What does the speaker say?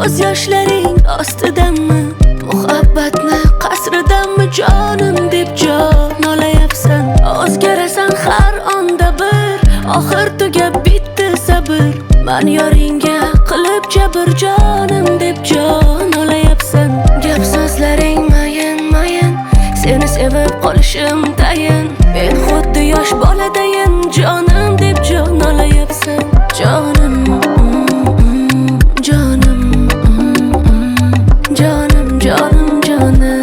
ko'z yoshlaring ostidanmi, muhabbatni qasridanmi jonim deb jon olayapsan. O'zgarasan har onda bir, oxir tugab bitdi sabr. Men yoringga qilib jabr jonim deb jon olayapsan. Gap so'zlaring mayin, seni sevib qolishim tayin. Men xuddi yosh boladayin jonim deb jon olayapsan. Jonim, jonim, jonim, jonim, jonim.